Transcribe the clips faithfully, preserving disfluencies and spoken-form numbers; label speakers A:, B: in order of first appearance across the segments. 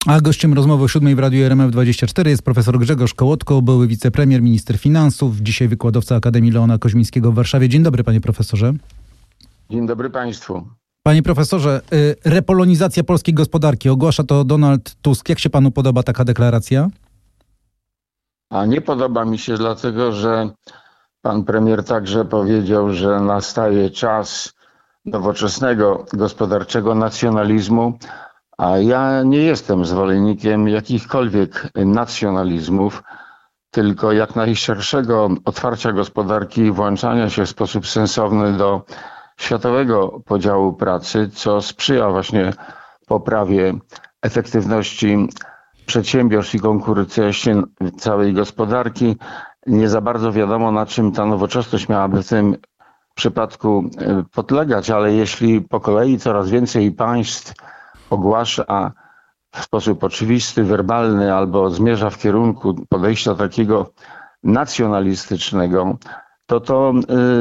A: A gościem rozmowy o siódmej w Radiu R M F dwadzieścia cztery jest profesor Grzegorz Kołotko, były wicepremier, minister finansów, dzisiaj wykładowca Akademii Leona Koźmińskiego w Warszawie. Dzień dobry, panie profesorze.
B: Dzień dobry państwu.
A: Panie profesorze, repolonizacja polskiej gospodarki, ogłasza to Donald Tusk. Jak się panu podoba taka deklaracja?
B: A nie podoba mi się dlatego, że pan premier także powiedział, że nastaje czas nowoczesnego gospodarczego nacjonalizmu, a ja nie jestem zwolennikiem jakichkolwiek nacjonalizmów, tylko jak najszerszego otwarcia gospodarki i włączania się w sposób sensowny do światowego podziału pracy, co sprzyja właśnie poprawie efektywności przedsiębiorstw i konkurencyjności całej gospodarki. Nie za bardzo wiadomo, na czym ta nowoczesność miałaby w tym przypadku podlegać, ale jeśli po kolei coraz więcej państw ogłasza w sposób oczywisty, werbalny albo zmierza w kierunku podejścia takiego nacjonalistycznego, to to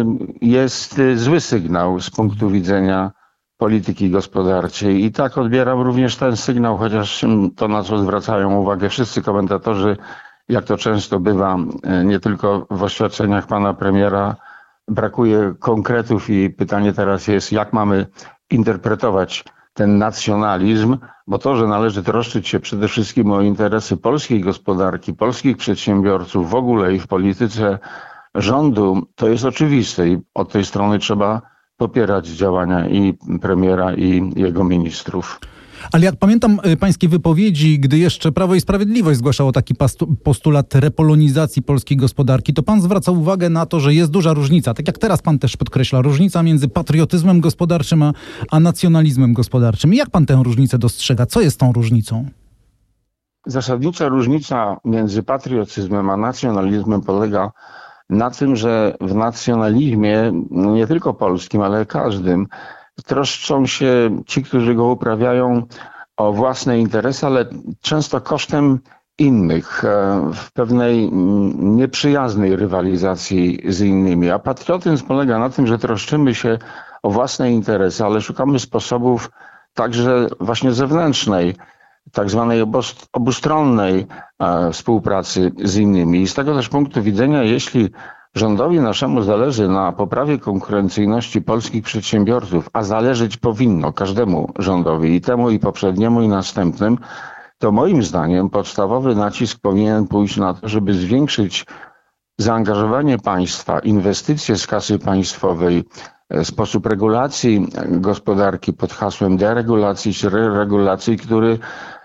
B: jest zły sygnał z punktu widzenia polityki gospodarczej. I tak odbieram również ten sygnał, chociaż to, na co zwracają uwagę wszyscy komentatorzy, jak to często bywa, nie tylko w oświadczeniach pana premiera, brakuje konkretów i pytanie teraz jest, jak mamy interpretować ten nacjonalizm, bo to, że należy troszczyć się przede wszystkim o interesy polskiej gospodarki, polskich przedsiębiorców w ogóle i w polityce rządu, to jest oczywiste i od tej strony trzeba popierać działania i premiera, i jego ministrów.
A: Ale jak pamiętam pańskie wypowiedzi, gdy jeszcze Prawo i Sprawiedliwość zgłaszało taki postulat repolonizacji polskiej gospodarki, to pan zwracał uwagę na to, że jest duża różnica, tak jak teraz pan też podkreśla, różnica między patriotyzmem gospodarczym a, a nacjonalizmem gospodarczym. Jak pan tę różnicę dostrzega? Co jest tą różnicą?
B: Zasadnicza różnica między patriotyzmem a nacjonalizmem polega na tym, że w nacjonalizmie, nie tylko polskim, ale każdym, troszczą się ci, którzy go uprawiają, o własne interesy, ale często kosztem innych, w pewnej nieprzyjaznej rywalizacji z innymi. A patriotyzm polega na tym, że troszczymy się o własne interesy, ale szukamy sposobów także właśnie zewnętrznej, tak zwanej obustronnej współpracy z innymi. I z tego też punktu widzenia, jeśli rządowi naszemu zależy na poprawie konkurencyjności polskich przedsiębiorców, a zależeć powinno każdemu rządowi, i temu, i poprzedniemu, i następnym, to moim zdaniem podstawowy nacisk powinien pójść na to, żeby zwiększyć zaangażowanie państwa, inwestycje z kasy państwowej, sposób regulacji gospodarki pod hasłem deregulacji czy regulacji, który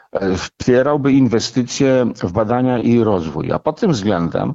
B: wspierałby inwestycje w badania i rozwój. A pod tym względem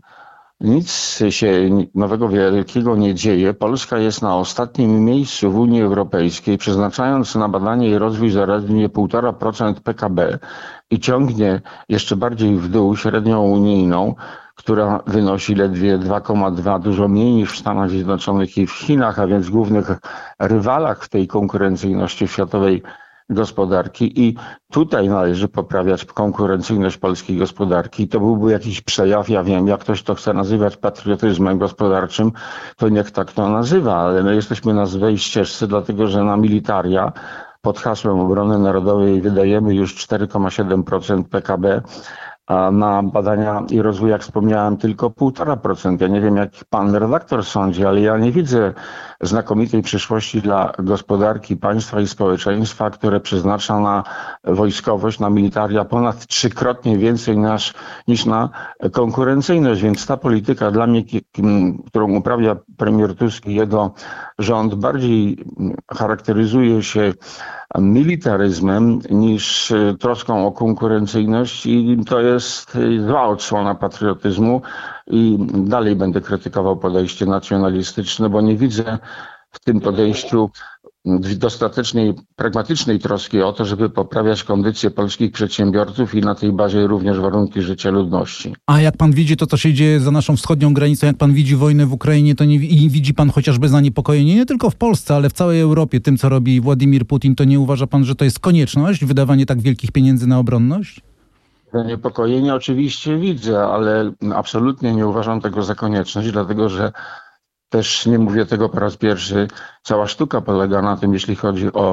B: nic się nowego wielkiego nie dzieje. Polska jest na ostatnim miejscu w Unii Europejskiej, przeznaczając na badanie i rozwój zaledwie półtora procent P K B i ciągnie jeszcze bardziej w dół średnią unijną, która wynosi ledwie dwa przecinek dwa, dużo mniej niż w Stanach Zjednoczonych i w Chinach, a więc głównych rywalach w tej konkurencyjności światowej gospodarki. I tutaj należy poprawiać konkurencyjność polskiej gospodarki. To byłby jakiś przejaw, ja wiem, jak ktoś to chce nazywać patriotyzmem gospodarczym, to niech tak to nazywa, ale my jesteśmy na złej ścieżce, dlatego że na militaria pod hasłem obrony narodowej wydajemy już cztery przecinek siedem procent P K B, a na badania i rozwój, jak wspomniałem, tylko półtora procent. Ja nie wiem, jak pan redaktor sądzi, ale ja nie widzę znakomitej przyszłości dla gospodarki państwa i społeczeństwa, które przeznacza na wojskowość, na militaria ponad trzykrotnie więcej niż, niż na konkurencyjność. Więc ta polityka dla mnie, którą uprawia premier Tusk i jego rząd, bardziej charakteryzuje się militaryzmem niż troską o konkurencyjność i to jest zła odsłona patriotyzmu i dalej będę krytykował podejście nacjonalistyczne, bo nie widzę w tym podejściu dostatecznej, pragmatycznej troski o to, żeby poprawiać kondycję polskich przedsiębiorców i na tej bazie również warunki życia ludności.
A: A jak pan widzi to, co się dzieje za naszą wschodnią granicą, jak pan widzi wojnę w Ukrainie, to nie i widzi pan chociażby zaniepokojenie nie tylko w Polsce, ale w całej Europie tym, co robi Władimir Putin, to nie uważa pan, że to jest konieczność, wydawanie tak wielkich pieniędzy na obronność?
B: Zaniepokojenie oczywiście widzę, ale absolutnie nie uważam tego za konieczność, dlatego że też nie mówię tego po raz pierwszy. Cała sztuka polega na tym, jeśli chodzi o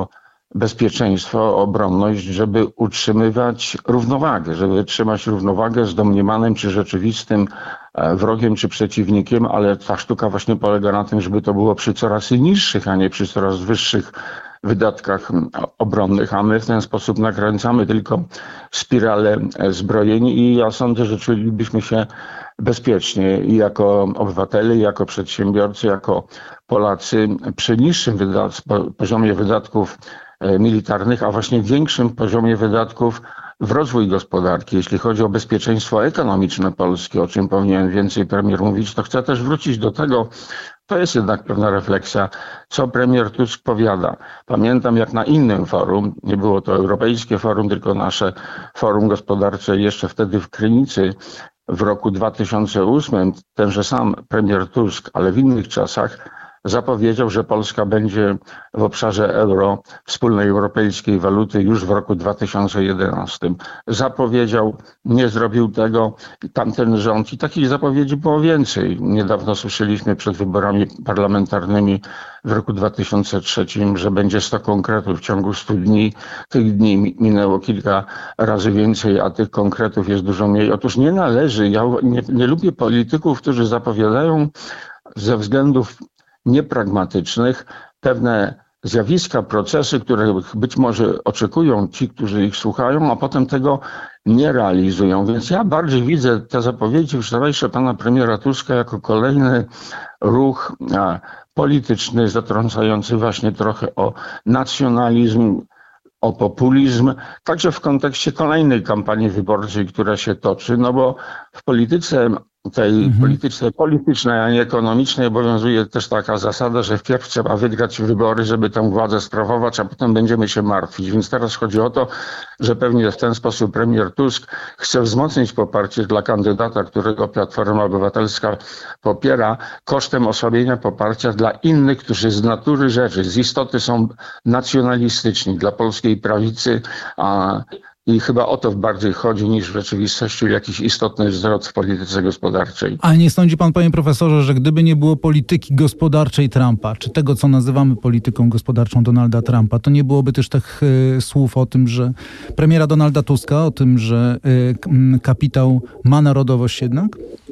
B: bezpieczeństwo, obronność, żeby utrzymywać równowagę, żeby trzymać równowagę z domniemanym czy rzeczywistym wrogiem czy przeciwnikiem, ale ta sztuka właśnie polega na tym, żeby to było przy coraz niższych, a nie przy coraz wyższych wydatkach obronnych, a my w ten sposób nakręcamy tylko spiralę zbrojeń i ja sądzę, że czulibyśmy się bezpiecznie i jako obywatele, i jako przedsiębiorcy, jako Polacy przy niższym wydat- poziomie wydatków militarnych, a właśnie większym poziomie wydatków w rozwój gospodarki. Jeśli chodzi o bezpieczeństwo ekonomiczne Polski, o czym powinien więcej premier mówić, to chcę też wrócić do tego, to jest jednak pewna refleksja, co premier Tusk powiada. Pamiętam, jak na innym forum, nie było to europejskie forum, tylko nasze forum gospodarcze jeszcze wtedy w Krynicy w roku dwa tysiące ósmym, tenże sam premier Tusk, ale w innych czasach, zapowiedział, że Polska będzie w obszarze euro, wspólnej europejskiej waluty już w roku dwa tysiące jedenastym. Zapowiedział, nie zrobił tego tamten rząd i takich zapowiedzi było więcej. Niedawno słyszeliśmy przed wyborami parlamentarnymi w roku dwa tysiące trzecim, że będzie sto konkretów w ciągu stu dni. Tych dni minęło kilka razy więcej, a tych konkretów jest dużo mniej. Otóż nie należy, ja nie, nie lubię polityków, którzy zapowiadają ze względów niepragmatycznych pewne zjawiska, procesy, których być może oczekują ci, którzy ich słuchają, a potem tego nie realizują. Więc ja bardziej widzę te zapowiedzi wczorajsze pana premiera Tuska jako kolejny ruch polityczny zatrącający właśnie trochę o nacjonalizm, o populizm, także w kontekście kolejnej kampanii wyborczej, która się toczy, no bo w polityce tej mhm. politycznej, politycznej, a nie ekonomicznej obowiązuje też taka zasada, że wpierw trzeba wygrać wybory, żeby tę władzę sprawować, a potem będziemy się martwić. Więc teraz chodzi o to, że pewnie w ten sposób premier Tusk chce wzmocnić poparcie dla kandydata, którego Platforma Obywatelska popiera, kosztem osłabienia poparcia dla innych, którzy z natury rzeczy, z istoty są nacjonalistyczni, dla polskiej prawicy, a i chyba o to bardziej chodzi niż w rzeczywistości jakiś istotny zwrot w polityce gospodarczej.
A: A nie sądzi pan, panie profesorze, że gdyby nie było polityki gospodarczej Trumpa, czy tego, co nazywamy polityką gospodarczą Donalda Trumpa, to nie byłoby też tych y, słów o tym, że premiera Donalda Tuska, o tym, że y, kapitał ma narodowość jednak?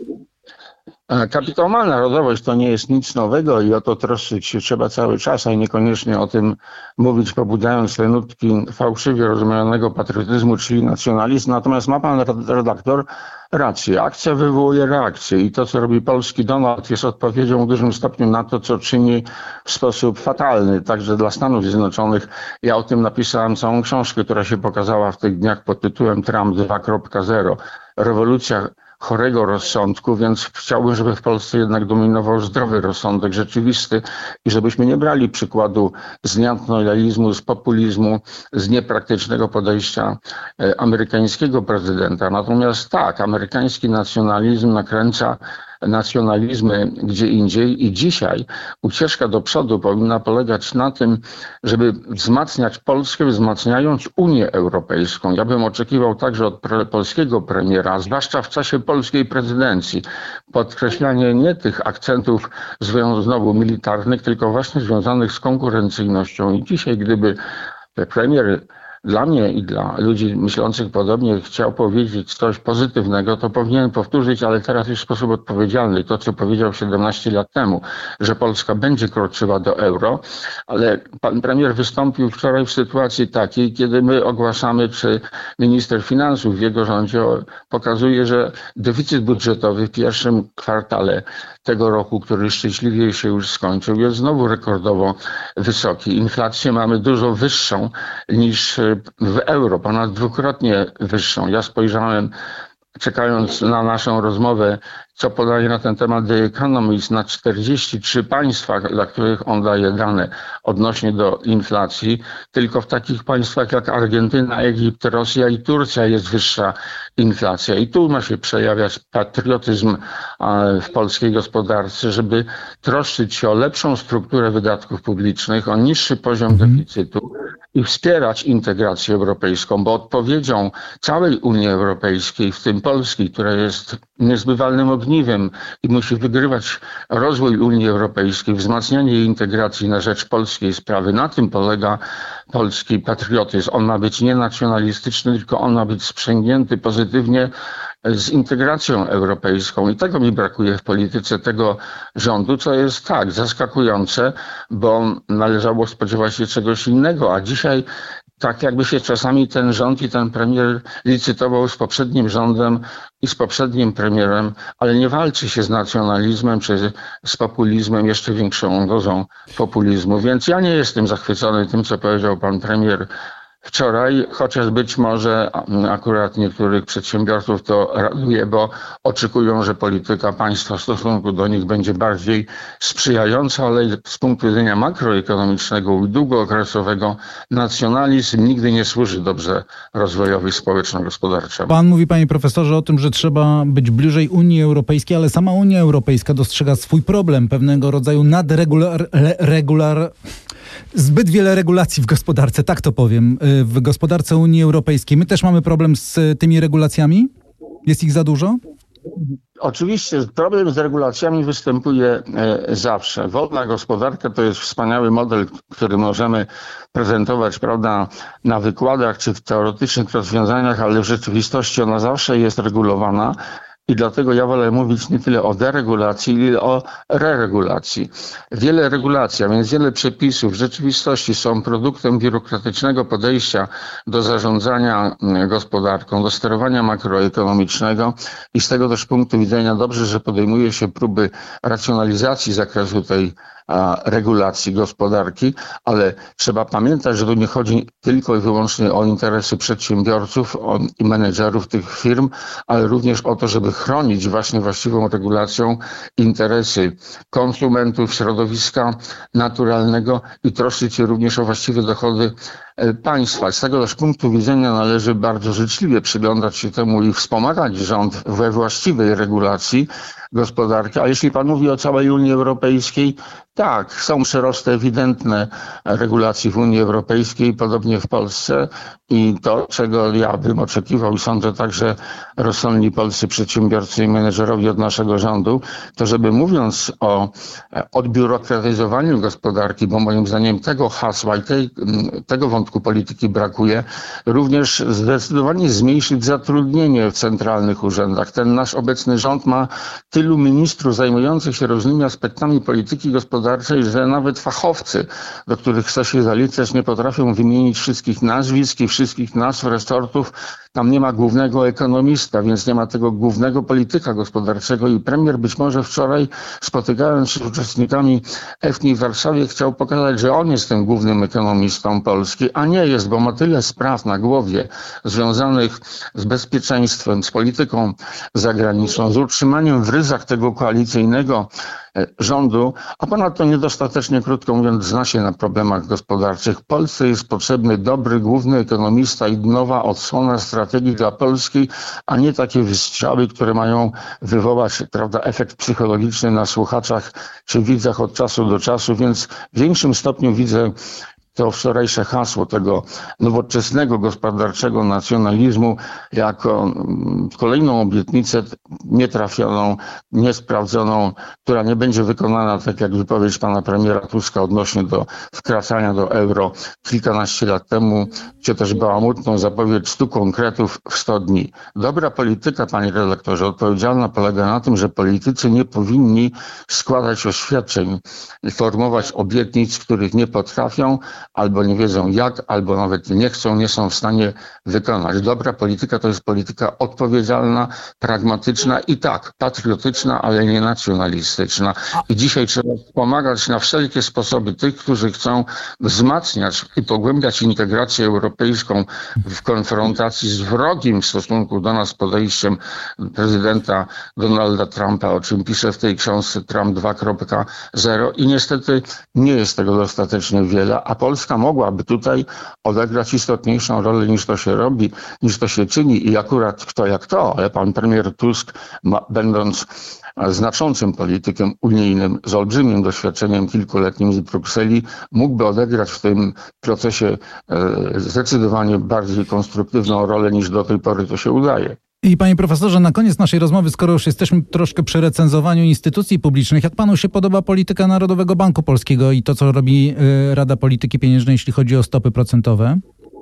B: Kapitał ma narodowość, to nie jest nic nowego i o to troszczyć się trzeba cały czas, a niekoniecznie o tym mówić, pobudzając te nutki fałszywie rozumianego patriotyzmu, czyli nacjonalizm. Natomiast ma pan redaktor rację. Akcja wywołuje reakcję i to, co robi polski Donald, jest odpowiedzią w dużym stopniu na to, co czyni w sposób fatalny, także dla Stanów Zjednoczonych. Ja o tym napisałem całą książkę, która się pokazała w tych dniach pod tytułem Trump dwa kropka zero. Rewolucja chorego rozsądku, więc chciałbym, żeby w Polsce jednak dominował zdrowy rozsądek rzeczywisty i żebyśmy nie brali przykładu z nacjonalizmu, z populizmu, z niepraktycznego podejścia amerykańskiego prezydenta. Natomiast tak, amerykański nacjonalizm nakręca nacjonalizmy gdzie indziej i dzisiaj ucieczka do przodu powinna polegać na tym, żeby wzmacniać Polskę, wzmacniając Unię Europejską. Ja bym oczekiwał także od pre- polskiego premiera, zwłaszcza w czasie polskiej prezydencji, podkreślanie nie tych akcentów znowu militarnych, tylko właśnie związanych z konkurencyjnością. I dzisiaj, gdyby premier dla mnie i dla ludzi myślących podobnie chciał powiedzieć coś pozytywnego, to powinien powtórzyć, ale teraz już w sposób odpowiedzialny, to co powiedział siedemnaście lat temu, że Polska będzie kroczyła do euro, ale pan premier wystąpił wczoraj w sytuacji takiej, kiedy my ogłaszamy, czy minister finansów w jego rządzie pokazuje, że deficyt budżetowy w pierwszym kwartale tego roku, który szczęśliwie się już skończył, jest znowu rekordowo wysoki. Inflację mamy dużo wyższą niż w euro, ponad dwukrotnie wyższą. Ja spojrzałem, czekając na naszą rozmowę, co podaje na ten temat The Economist, na czterdzieści trzy państwa, dla których on daje dane odnośnie do inflacji. Tylko w takich państwach jak Argentyna, Egipt, Rosja i Turcja jest wyższa inflacja. I tu ma się przejawiać patriotyzm w polskiej gospodarce, żeby troszczyć się o lepszą strukturę wydatków publicznych, o niższy poziom deficytu i wspierać integrację europejską, bo odpowiedzią całej Unii Europejskiej, w tym Polski, która jest niezbywalnym ogniskiem ogniwem i musi wygrywać rozwój Unii Europejskiej, wzmacnianie jej integracji na rzecz polskiej sprawy. Na tym polega polski patriotyzm. On ma być nie nacjonalistyczny, tylko on ma być sprzęgnięty pozytywnie z integracją europejską. I tego mi brakuje w polityce tego rządu, co jest tak zaskakujące, bo należało spodziewać się czegoś innego, a dzisiaj tak jakby się czasami ten rząd i ten premier licytował z poprzednim rządem i z poprzednim premierem, ale nie walczy się z nacjonalizmem czy z populizmem, jeszcze większą dozą populizmu. Więc ja nie jestem zachwycony tym, co powiedział pan premier wczoraj, chociaż być może akurat niektórych przedsiębiorców to raduje, bo oczekują, że polityka państwa w stosunku do nich będzie bardziej sprzyjająca, ale z punktu widzenia makroekonomicznego i długookresowego nacjonalizm nigdy nie służy dobrze rozwojowi społeczno-gospodarczemu.
A: Pan mówi, panie profesorze, o tym, że trzeba być bliżej Unii Europejskiej, ale sama Unia Europejska dostrzega swój problem, pewnego rodzaju nadregular... regular... Zbyt wiele regulacji w gospodarce, tak to powiem, w gospodarce Unii Europejskiej. My też mamy problem z tymi regulacjami? Jest ich za dużo?
B: Oczywiście problem z regulacjami występuje zawsze. Wolna gospodarka to jest wspaniały model, który możemy prezentować, prawda, na wykładach czy w teoretycznych rozwiązaniach, ale w rzeczywistości ona zawsze jest regulowana. I dlatego ja wolę mówić nie tyle o deregulacji, ile o reregulacji. Wiele regulacji, a więc wiele przepisów w rzeczywistości są produktem biurokratycznego podejścia do zarządzania gospodarką, do sterowania makroekonomicznego i z tego też punktu widzenia dobrze, że podejmuje się próby racjonalizacji zakresu tej regulacji gospodarki, ale trzeba pamiętać, że tu nie chodzi tylko i wyłącznie o interesy przedsiębiorców i menedżerów tych firm, ale również o to, żeby chronić właśnie właściwą regulacją interesy konsumentów, środowiska naturalnego i troszczyć się również o właściwe dochody państwa. Z tego też punktu widzenia należy bardzo życzliwie przyglądać się temu i wspomagać rząd we właściwej regulacji gospodarki. A jeśli pan mówi o całej Unii Europejskiej, tak, są przyrosty ewidentne regulacji w Unii Europejskiej, podobnie w Polsce i to, czego ja bym oczekiwał i sądzę także rozsądni polscy przedsiębiorcy i menedżerowie od naszego rządu, to żeby mówiąc o odbiurokratyzowaniu gospodarki, bo moim zdaniem tego hasła i tej, tego wątku polityki brakuje, również zdecydowanie zmniejszyć zatrudnienie w centralnych urzędach. Ten nasz obecny rząd ma tylu ministrów zajmujących się różnymi aspektami polityki gospodarczej, że nawet fachowcy, do których chce się zaliczać, nie potrafią wymienić wszystkich nazwisk i wszystkich nazw resortów. Tam nie ma głównego ekonomista, więc nie ma tego głównego polityka gospodarczego i premier być może wczoraj, spotykając się z uczestnikami EFNI w Warszawie, chciał pokazać, że on jest tym głównym ekonomistą Polski, a nie jest, bo ma tyle spraw na głowie związanych z bezpieczeństwem, z polityką zagraniczną, z utrzymaniem w ryzach tego koalicyjnego rządu, a ponadto niedostatecznie, krótko mówiąc, zna się na problemach gospodarczych. Polsce jest potrzebny dobry, główny ekonomista i nowa odsłona strategii dla Polski, a nie takie wystrzały, które mają wywołać, prawda, efekt psychologiczny na słuchaczach czy widzach od czasu do czasu, więc w większym stopniu widzę to wczorajsze hasło tego nowoczesnego gospodarczego nacjonalizmu jako kolejną obietnicę nietrafioną, niesprawdzoną, która nie będzie wykonana, tak jak wypowiedź pana premiera Tuska odnośnie do wkraczania do euro kilkanaście lat temu, czy też bałamutną zapowiedź stu konkretów w sto dni. Dobra polityka, panie redaktorze, odpowiedzialna polega na tym, że politycy nie powinni składać oświadczeń, formować obietnic, których nie potrafią, albo nie wiedzą jak, albo nawet nie chcą, nie są w stanie wykonać. Dobra polityka to jest polityka odpowiedzialna, pragmatyczna i tak, patriotyczna, ale nie nacjonalistyczna. I dzisiaj trzeba pomagać na wszelkie sposoby tych, którzy chcą wzmacniać i pogłębiać integrację europejską w konfrontacji z wrogim w stosunku do nas podejściem prezydenta Donalda Trumpa, o czym pisze w tej książce Trump dwa kropka zero i niestety nie jest tego dostatecznie wiele, a Polska mogłaby tutaj odegrać istotniejszą rolę niż to się robi, niż to się czyni i akurat kto jak to, ale pan premier Tusk, ma, będąc znaczącym politykiem unijnym z olbrzymim doświadczeniem kilkuletnim z Brukseli, mógłby odegrać w tym procesie e, zdecydowanie bardziej konstruktywną rolę niż do tej pory to się udaje.
A: I panie profesorze, na koniec naszej rozmowy, skoro już jesteśmy troszkę przy recenzowaniu instytucji publicznych, jak panu się podoba polityka Narodowego Banku Polskiego i to, co robi y, Rada Polityki Pieniężnej, jeśli chodzi o stopy procentowe?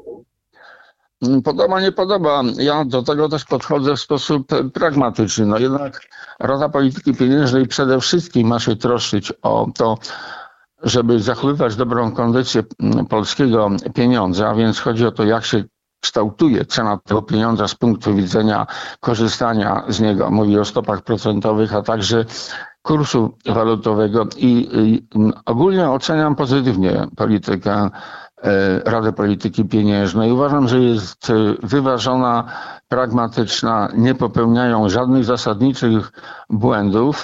B: Podoba, nie podoba. Ja do tego też podchodzę w sposób pragmatyczny. No jednak Rada Polityki Pieniężnej przede wszystkim ma się troszczyć o to, żeby zachowywać dobrą kondycję polskiego pieniądza, a więc chodzi o to, jak się kształtuje cena tego pieniądza z punktu widzenia korzystania z niego. Mówię o stopach procentowych, a także kursu walutowego i, i ogólnie oceniam pozytywnie politykę Rady Polityki Pieniężnej. Uważam, że jest wyważona, pragmatyczna, nie popełniają żadnych zasadniczych błędów.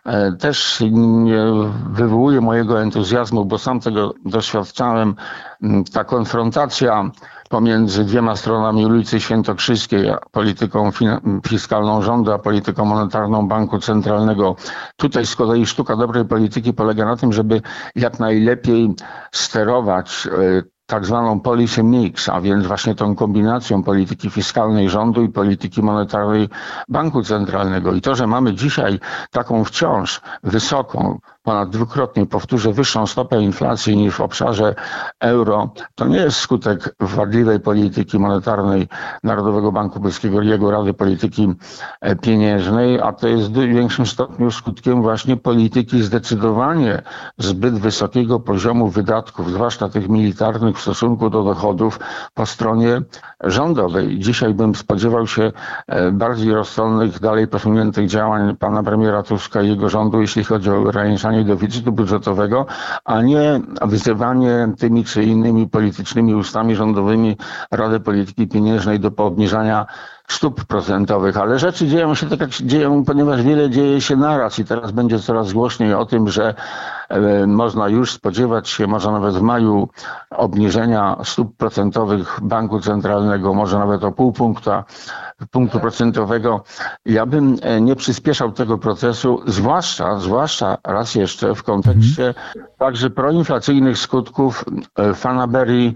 B: Też nie wywołuje mojego entuzjazmu, bo sam tego doświadczałem. Ta konfrontacja pomiędzy dwiema stronami ulicy Świętokrzyskiej, polityką fiskalną rządu, a polityką monetarną Banku Centralnego. Tutaj z kolei sztuka dobrej polityki polega na tym, żeby jak najlepiej sterować tak zwaną policy mix, a więc właśnie tą kombinacją polityki fiskalnej rządu i polityki monetarnej Banku Centralnego. I to, że mamy dzisiaj taką wciąż wysoką, ponad dwukrotnie, powtórzę, wyższą stopę inflacji niż w obszarze euro, to nie jest skutek wadliwej polityki monetarnej Narodowego Banku Polskiego i jego Rady Polityki Pieniężnej, a to jest w większym stopniu skutkiem właśnie polityki zdecydowanie zbyt wysokiego poziomu wydatków, zwłaszcza tych militarnych w stosunku do dochodów po stronie rządowej. Dzisiaj bym spodziewał się bardziej rozsądnych, dalej posuniętych działań pana premiera Tuska i jego rządu, jeśli chodzi o ograniczanie deficytu budżetowego, a nie wzywanie tymi czy innymi politycznymi ustami rządowymi Rady Polityki Pieniężnej do obniżania stóp procentowych. Ale rzeczy dzieją się tak, jak się dzieją, ponieważ wiele dzieje się naraz i teraz będzie coraz głośniej o tym, że e, można już spodziewać się, może nawet w maju, obniżenia stóp procentowych Banku Centralnego, może nawet o pół punkta, punktu procentowego. Ja bym nie przyspieszał tego procesu, zwłaszcza, zwłaszcza raz jeszcze w kontekście mm. także proinflacyjnych skutków fanaberii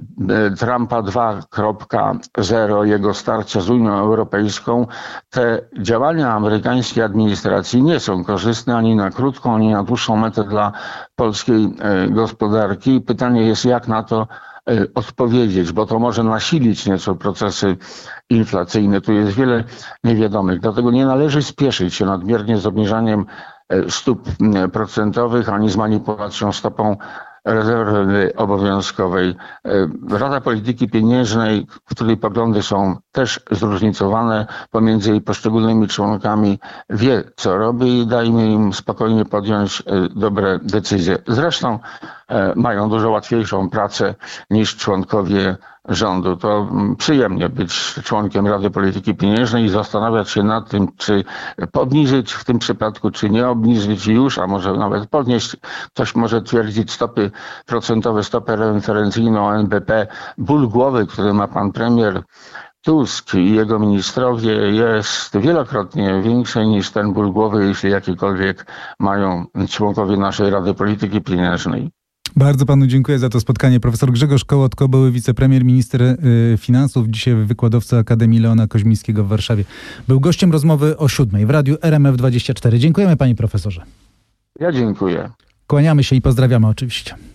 B: Trumpa dwa kropka zero, jego starcia z Unią Europejską. Te działania amerykańskiej administracji nie są korzystne ani na krótką, ani na dłuższą metę dla polskiej gospodarki. Pytanie jest, jak na to odpowiedzieć, bo to może nasilić nieco procesy inflacyjne. Tu jest wiele niewiadomych. Dlatego nie należy spieszyć się nadmiernie z obniżaniem stóp procentowych ani z manipulacją stopą rezerwy obowiązkowej. Rada Polityki Pieniężnej, w której poglądy są też zróżnicowane pomiędzy jej poszczególnymi członkami, wie, co robi i dajmy im spokojnie podjąć dobre decyzje. Zresztą mają dużo łatwiejszą pracę niż członkowie rządu. To przyjemnie być członkiem Rady Polityki Pieniężnej i zastanawiać się nad tym, czy obniżyć w tym przypadku, czy nie obniżyć już, a może nawet podnieść. Ktoś może twierdzić stopy procentowe, stopę referencyjną N B P. Ból głowy, który ma pan premier Tusk i jego ministrowie, jest wielokrotnie większy niż ten ból głowy, jeśli jakikolwiek mają członkowie naszej Rady Polityki Pieniężnej.
A: Bardzo panu dziękuję za to spotkanie. Profesor Grzegorz Kołotko, były wicepremier, minister y, finansów, dzisiaj wykładowca Akademii Leona Koźmińskiego w Warszawie. Był gościem rozmowy o siódmej w radiu R M F dwadzieścia cztery. Dziękujemy, panie profesorze.
B: Ja dziękuję.
A: Kłaniamy się i pozdrawiamy oczywiście.